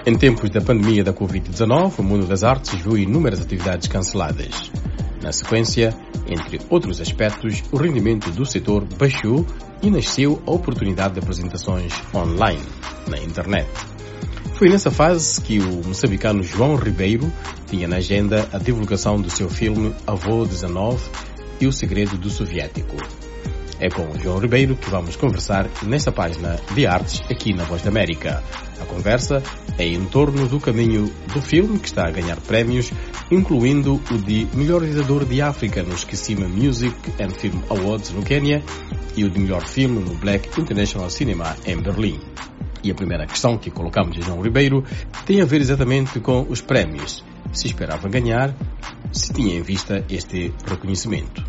Em tempos da pandemia da Covid-19, o mundo das artes viu inúmeras atividades canceladas. Na sequência, entre outros aspectos, o rendimento do setor baixou e nasceu a oportunidade de apresentações online, na internet. Foi nessa fase que o moçambicano João Ribeiro tinha na agenda a divulgação do seu filme Avô 19 e o Segredo do Soviético. É com o João Ribeiro que vamos conversar nesta página de artes aqui na Voz da América. A conversa é em torno do caminho do filme, que está a ganhar prémios, incluindo o de melhor realizador de África nos Kisima Music and Film Awards no Quênia e o de melhor filme no Black International Cinema em Berlim. E a primeira questão que colocamos a João Ribeiro tem a ver exatamente com os prémios. Se esperava ganhar, se tinha em vista este reconhecimento.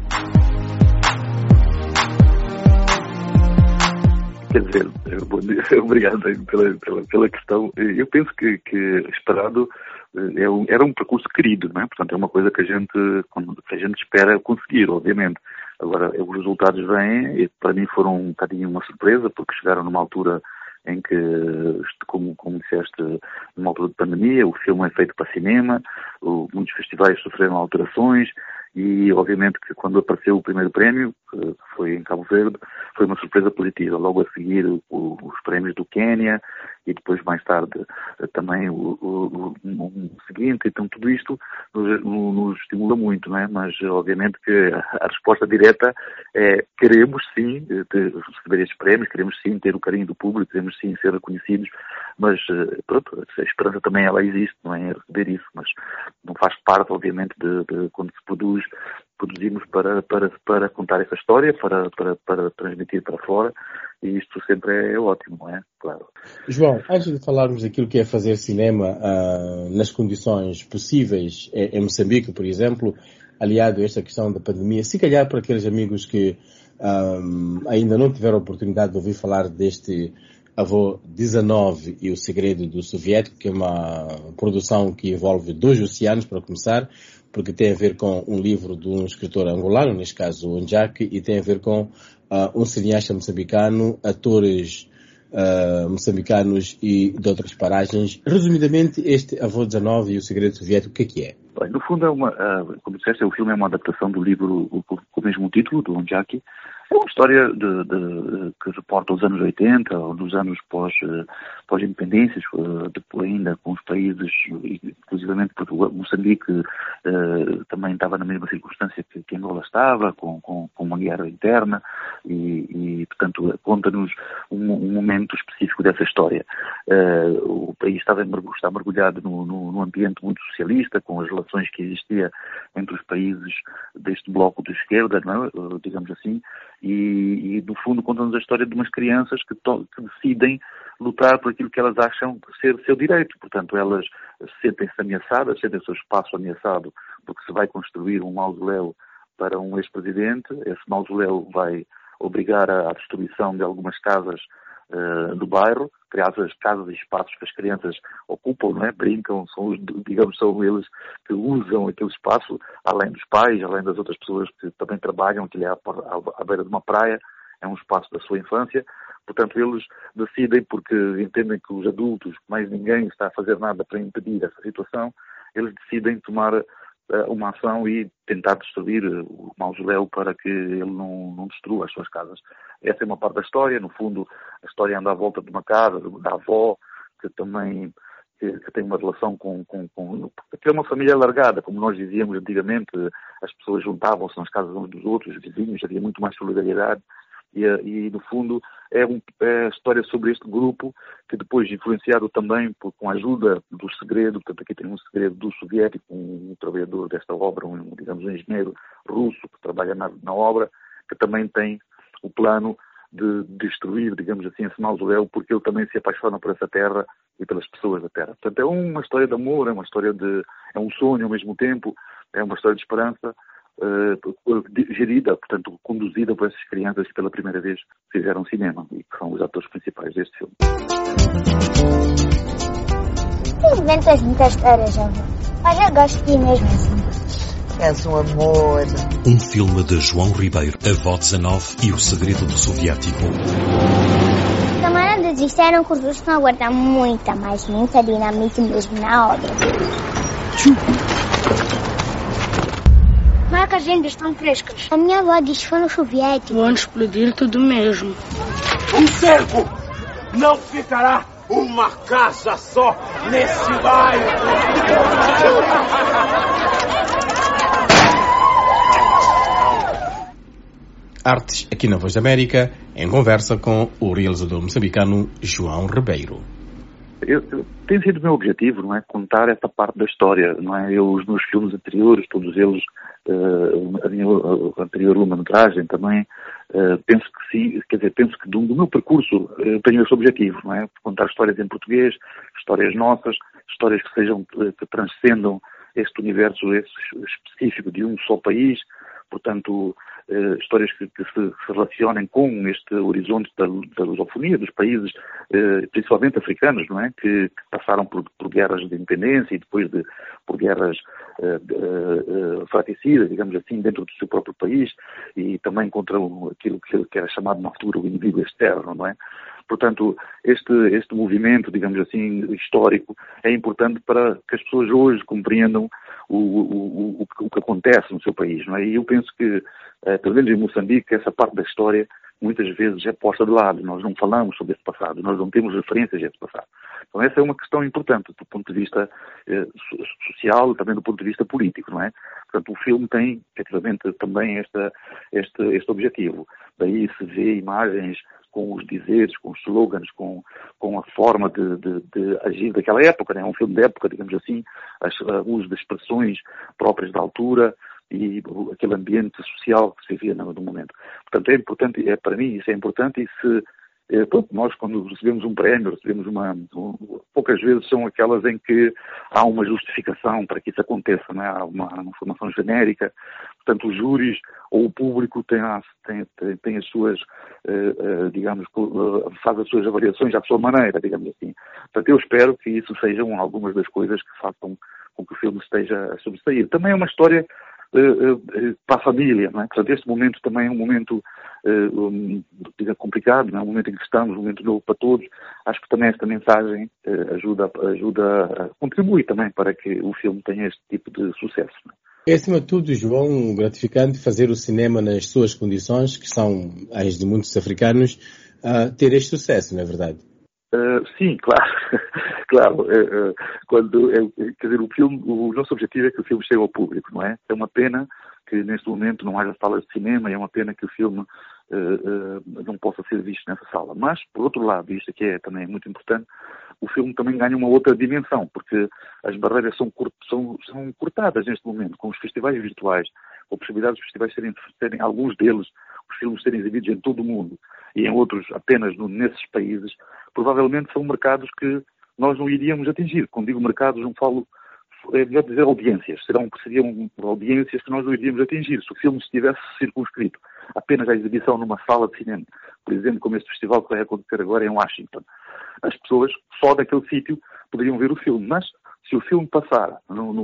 Quer dizer, obrigado pela questão. Eu penso que esperado era um percurso querido, não é? Portanto, é uma coisa que a gente espera conseguir, obviamente. Agora, os resultados vêm e para mim foram um bocadinho uma surpresa, porque chegaram numa altura em que, como disseste, numa altura de pandemia, o filme é feito para cinema, muitos festivais sofreram alterações e, obviamente, que quando apareceu o primeiro prémio, que foi em Cabo Verde, foi uma surpresa positiva. Logo a seguir, os prémios do Quênia e depois, mais tarde, também o seguinte. Então, tudo isto nos estimula muito, não é? Mas, obviamente, que a resposta direta é queremos, sim, receber estes prémios, queremos, sim, ter o carinho do público, queremos, sim, ser reconhecidos, mas, pronto, a esperança também, ela existe, não é? Receber isso, mas não faz parte, obviamente, de quando se produzimos para contar essa história, para transmitir para fora, e isto sempre é ótimo, não é? Claro. João, antes de falarmos daquilo que é fazer cinema nas condições possíveis em Moçambique, por exemplo, aliado a esta questão da pandemia, se calhar para aqueles amigos que ainda não tiveram a oportunidade de ouvir falar deste Avô 19 e o Segredo do Soviético, que é uma produção que envolve 2 oceanos, para começar, porque tem a ver com um livro de um escritor angolano, neste caso o Onjaki, e tem a ver com um cineasta moçambicano, atores moçambicanos e de outras paragens. Resumidamente, este Avô 19 e o Segredo Soviético, o que é? Bem, no fundo, como disseste, o filme é uma adaptação do livro com o mesmo título, do Onjaki. É uma história que reporta os anos 80, ou dos anos pós-independências, depois ainda com os países, inclusivamente Portugal, Moçambique também estava na mesma circunstância que Angola estava, com uma guerra interna, e portanto, conta-nos um momento específico dessa história. O país está mergulhado num ambiente muito socialista, com as relações que existia entre os países deste bloco de esquerda, não é? Digamos assim, e no fundo conta-nos a história de umas crianças que decidem lutar por aquilo que elas acham ser seu direito. Portanto, elas sentem-se ameaçadas, sentem o seu espaço ameaçado, porque se vai construir um mausoléu para um ex-presidente. Esse mausoléu vai obrigar à destruição de algumas casas do bairro, criadas casas e espaços que as crianças ocupam, não é? Brincam, são eles que usam aquele espaço, além dos pais, além das outras pessoas que também trabalham, que é à beira de uma praia, é um espaço da sua infância. Portanto, eles decidem, porque entendem que os adultos, mais ninguém está a fazer nada para impedir essa situação, eles decidem tomar uma ação e tentar destruir o mausoléu para que ele não destrua as suas casas. Essa é uma parte da história. No fundo, a história anda à volta de uma casa, da avó, que também que tem uma relação que é uma família alargada, como nós dizíamos antigamente. As pessoas juntavam-se nas casas uns dos outros, os vizinhos, havia muito mais solidariedade. E no fundo, é a história sobre este grupo, que depois, influenciado também com a ajuda do Segredo, portanto aqui tem um Segredo do Soviético, um trabalhador desta obra, digamos um engenheiro russo que trabalha na obra, que também tem o plano de destruir, digamos assim, esse mausoléu, porque ele também se apaixona por essa terra e pelas pessoas da terra. Portanto, é uma história de amor, é um sonho ao mesmo tempo, é uma história de esperança, gerida, portanto, conduzida por essas crianças que pela primeira vez fizeram cinema e que são os atores principais deste filme. Inventas muitas histórias, João. Mas eu gosto de ti mesmo assim. És um amor. Um filme de João Ribeiro, Avô 19 e o Segredo do Soviético. Camarada produtores disseram que os russos estão a guardar muita dinamite mesmo na obra. Como é que as ainda estão frescas? A minha avó disse que foram soviéticos. Vão explodir tudo mesmo. Um cerco! Não ficará uma casa só nesse bairro! Artes aqui na Voz da América, em conversa com o realizador moçambicano João Ribeiro. Tem sido o meu objetivo, não é? Contar esta parte da história, não é? Os meus filmes anteriores, todos eles, a minha anterior longa-metragem também, penso que sim, quer dizer, penso que do meu percurso tenho esse objetivo, não é? Contar histórias em português, histórias nossas, histórias que sejam, que transcendam este universo específico de um só país, portanto, histórias que se relacionem com este horizonte da lusofonia dos países, principalmente africanos, não é? Que passaram por guerras de independência e depois por guerras fratricidas, digamos assim, dentro do seu próprio país e também contra aquilo que era chamado na altura o inimigo externo, não é? Portanto, este movimento, digamos assim, histórico, é importante para que as pessoas hoje compreendam o que acontece no seu país, não é? E eu penso que, pelo menos em Moçambique, essa parte da história muitas vezes é posta de lado. Nós não falamos sobre esse passado, nós não temos referências a esse passado. Então essa é uma questão importante do ponto de vista social e também do ponto de vista político, não é? Portanto, o filme tem, efetivamente, também este objetivo. Daí se vê imagens com os dizeres, com os slogans, com a forma de agir daquela época, né? É um filme de época, digamos assim, o uso de expressões próprias da altura e aquele ambiente social que se vivia no momento. Portanto, é importante, para mim isso é importante, e se nós quando recebemos um prémio, recebemos poucas vezes são aquelas em que há uma justificação para que isso aconteça, não é? Há uma informação genérica, portanto os júris ou o público tem as suas, digamos, faz as suas avaliações à sua maneira, digamos assim. Portanto, eu espero que isso sejam algumas das coisas que façam com que o filme esteja a sobressair. Também é uma história para a família, não é? Portanto, este momento também é um momento complicado, não é? Um momento em que estamos, um momento novo para todos. Acho que também esta mensagem contribui também para que o filme tenha este tipo de sucesso, não é? É, acima de tudo, João, gratificante fazer o cinema nas suas condições, que são as de muitos africanos, ter este sucesso, não é verdade? Sim, claro. Claro. Quer dizer, o nosso objetivo é que o filme chegue ao público, não é? É uma pena que neste momento não haja salas de cinema, é uma pena que o filme não possa ser visto nessa sala. Mas, por outro lado, isto aqui é também muito importante, o filme também ganha uma outra dimensão, porque as barreiras são cortadas neste momento, com os festivais virtuais, com a possibilidade dos festivais serem alguns deles, os filmes serem exibidos em todo o mundo, e em outros apenas nesses países, provavelmente são mercados que nós não iríamos atingir. Quando digo mercados, não falo, é melhor dizer audiências. Seriam audiências que nós não iríamos atingir se o filme estivesse circunscrito apenas à exibição numa sala de cinema. Por exemplo, como este festival que vai acontecer agora em Washington. As pessoas só daquele sítio poderiam ver o filme, mas se o filme passar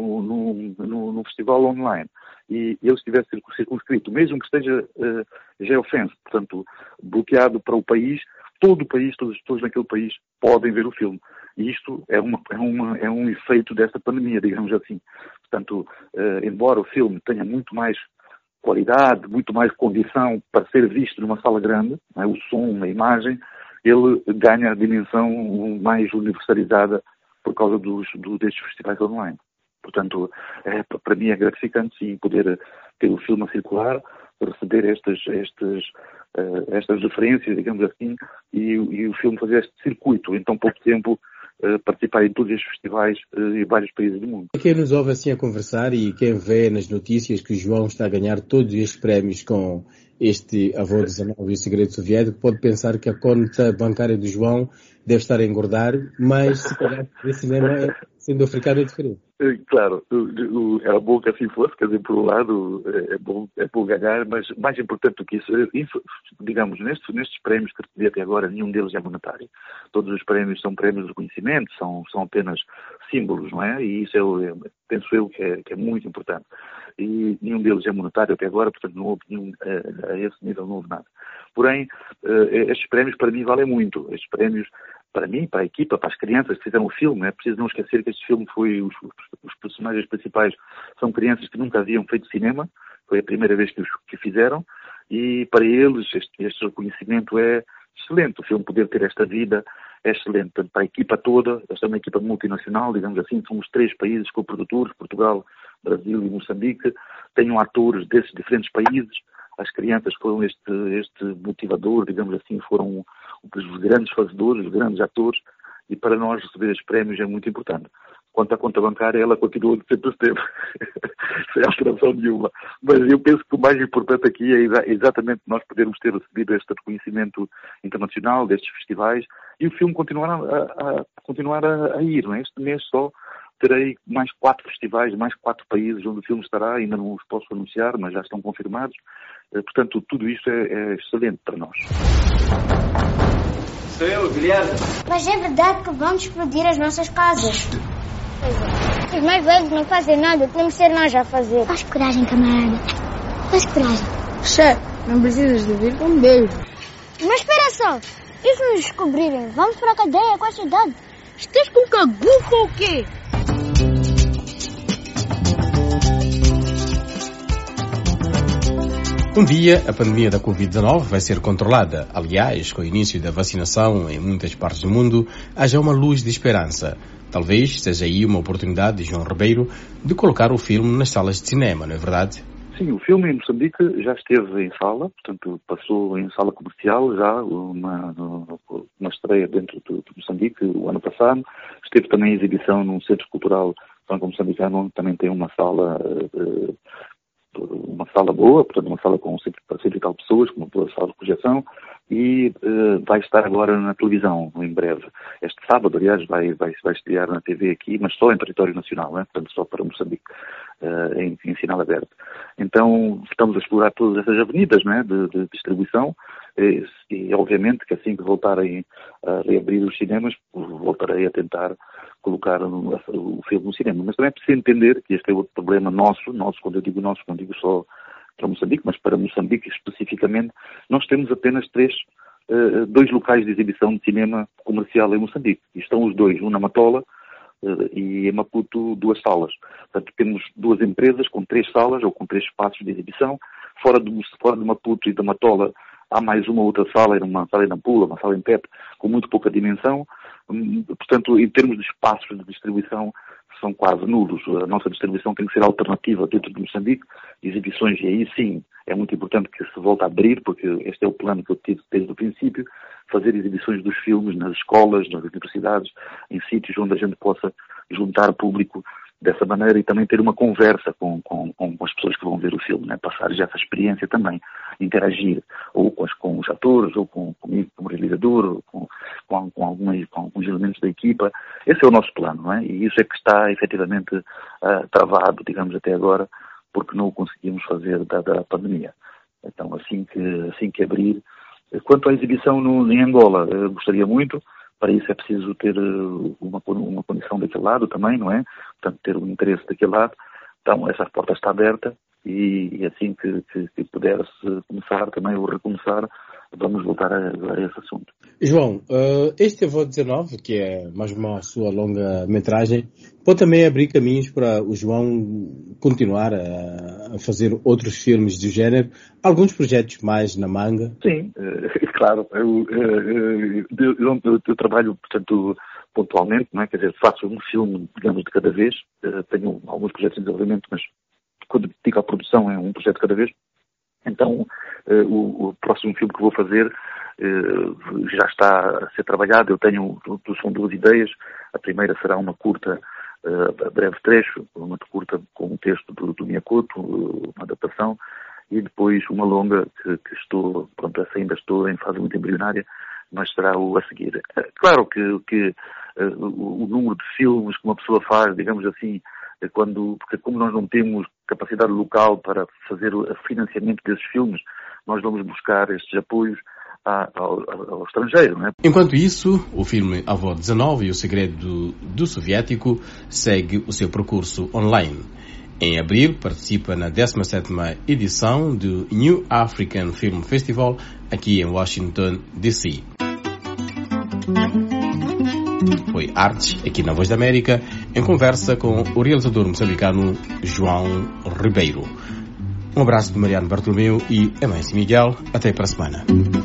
num festival online e ele estivesse circunscrito, mesmo que esteja geofence, portanto, bloqueado para o país, todo o país, todas as pessoas naquele país podem ver o filme. E isto é um efeito desta pandemia, digamos assim. Portanto, embora o filme tenha muito mais qualidade, muito mais condição para ser visto numa sala grande, não é? O som, a imagem, ele ganha a dimensão mais universalizada por causa destes festivais online. Portanto, para mim é gratificante, sim, poder ter o filme a circular, receber estas referências, digamos assim, e o filme fazer este circuito em tão pouco tempo, participar em todos estes festivais em vários países do mundo. Quem nos ouve assim a conversar e quem vê nas notícias que o João está a ganhar todos estes prémios com este Avô 19 e o Segredo Soviético, pode pensar que a conta bancária do João deve estar a engordar, mas se calhar o cinema é Sendo africano é diferente. Claro, era bom que assim fosse, quer dizer, por um lado é bom ganhar, mas mais importante do que isso, digamos, nestes prémios que recebi até agora, nenhum deles é monetário. Todos os prémios são prémios de reconhecimento, são apenas símbolos, não é? E isso penso eu que é muito importante. E nenhum deles é monetário até agora, portanto não houve nenhum, a esse nível não houve nada. Porém, estes prémios para mim valem muito. Estes prémios, para mim, para a equipa, para as crianças que fizeram o filme, é preciso não esquecer que este filme foi, os personagens principais são crianças que nunca haviam feito cinema, foi a primeira vez que o fizeram, e para eles este reconhecimento é excelente. O filme poder ter esta vida é excelente. Portanto, para a equipa toda, esta é uma equipa multinacional, digamos assim, somos 3 países co-produtores, Portugal, Brasil e Moçambique, tenham atores desses diferentes países. As crianças foram este motivador, digamos assim, foram os grandes fazedores, os grandes atores, e para nós receber estes prémios é muito importante. Quanto à conta bancária, ela continua de sempre esteve, sem alteração nenhuma. Mas eu penso que o mais importante aqui é exatamente nós podermos ter recebido este reconhecimento internacional destes festivais e o filme continuar a ir, não é? Este mês só terei mais 4 festivais, mais 4 países onde o filme estará, ainda não os posso anunciar, mas já estão confirmados. Portanto, tudo isto é excelente para nós. Sou eu, Guilherme. Mas é verdade que vão explodir as nossas casas. Os mais velhos não fazem nada, temos que ser nós a fazer. Faz coragem, camarada. Faz coragem. Chefe, não precisas de vir com um beijo. Mas espera só, e se nos descobrirem? Vamos para a cadeia com esta idade. Estás com cagufo ou o quê? Um dia, a pandemia da Covid-19 vai ser controlada. Aliás, com o início da vacinação em muitas partes do mundo, haja uma luz de esperança. Talvez seja aí uma oportunidade de João Ribeiro de colocar o filme nas salas de cinema, não é verdade? Sim, o filme em Moçambique já esteve em sala, portanto passou em sala comercial já, uma estreia dentro de Moçambique o ano passado. Esteve também em exibição num centro cultural franco-moçambicano, onde também tem uma sala boa, portanto uma sala com 100 e tal pessoas, com uma boa sala de projeção, e vai estar agora na televisão em breve. Este sábado, aliás, vai estrear na TV aqui, mas só em território nacional, né? Portanto só para Moçambique, em sinal aberto. Então estamos a explorar todas essas avenidas, né, de distribuição, e obviamente que assim que voltarem a reabrir os cinemas, voltarei a tentar colocar o filme no cinema. Mas também é preciso entender que este é outro problema nosso, quando eu digo nosso, não digo só para Moçambique, mas para Moçambique especificamente, nós temos apenas 2 locais de exibição de cinema comercial em Moçambique. E estão os 2, um na Matola e em Maputo 2 salas. Portanto, temos 2 empresas com 3 salas ou com 3 espaços de exibição. Fora de Maputo e da Matola há mais uma outra sala, uma sala em Nampula, uma sala em Pepe, com muito pouca dimensão. Portanto, em termos de espaços de distribuição, são quase nulos. A nossa distribuição tem que ser alternativa dentro de Moçambique, exibições, e aí sim é muito importante que se volte a abrir, porque este é o plano que eu tive desde o princípio, fazer exibições dos filmes nas escolas, nas universidades, em sítios onde a gente possa juntar público dessa maneira e também ter uma conversa com as pessoas que vão ver o filme, né? Passar já essa experiência também, interagir ou com os atores, ou comigo como realizador, ou com alguns elementos da equipa. Esse é o nosso plano, não é? E isso é que está efetivamente travado, digamos, até agora, porque não o conseguimos fazer dada a pandemia. Então, assim que abrir. Quanto à exibição em Angola, gostaria muito. Para isso é preciso ter uma condição daquele lado também, não é? Portanto, ter um interesse daquele lado. Então, essa porta está aberta e assim que puder-se começar também ou recomeçar, vamos voltar a esse assunto. João, este Avô 19, que é mais uma sua longa metragem, pode também abrir caminhos para o João continuar a fazer outros filmes do género, alguns projetos mais na manga? Sim, claro. Eu trabalho, portanto, pontualmente, não é? Quer dizer, faço um filme, digamos, de cada vez. Tenho alguns projetos em desenvolvimento, mas quando digo à produção é um projeto de cada vez. Então, o próximo filme que vou fazer já está a ser trabalhado. São 2 ideias. A primeira será uma curta, a breve trecho, uma curta com um texto do Miyakoto, uma adaptação, e depois uma longa que estou, pronto, essa ainda estou em fase muito embrionária, mas será o a seguir. Claro que o número de filmes que uma pessoa faz, digamos assim, porque como nós não temos capacidade local para fazer o financiamento desses filmes, nós vamos buscar estes apoios ao estrangeiro, não é? Enquanto isso, o filme Avô 19 e o Segredo do Soviético segue o seu percurso online. Em abril, participa na 17ª edição do New African Film Festival, aqui em Washington, D.C. Foi Artes, aqui na Voz da América, em conversa com o realizador moçambicano João Ribeiro. Um abraço de Mariano Bartolomeu e Amâncio Miguel. Até para a semana.